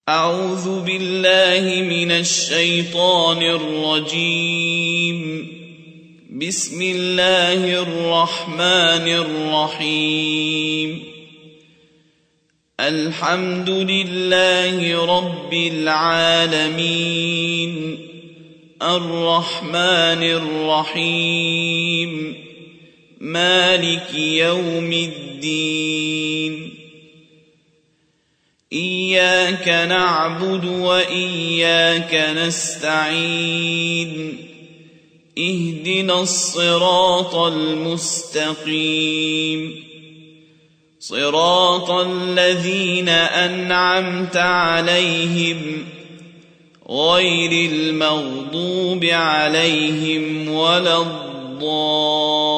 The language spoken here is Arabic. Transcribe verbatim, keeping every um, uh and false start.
أعوذ بالله من الشيطان الرجيم. بسم الله الرحمن الرحيم. الحمد لله رب العالمين، الرحمن الرحيم، مالك يوم الدين. إياك نعبد وإياك نستعين، اهدنا الصراط المستقيم، صراط الذين أنعمت عليهم غير المغضوب عليهم ولا الضالين.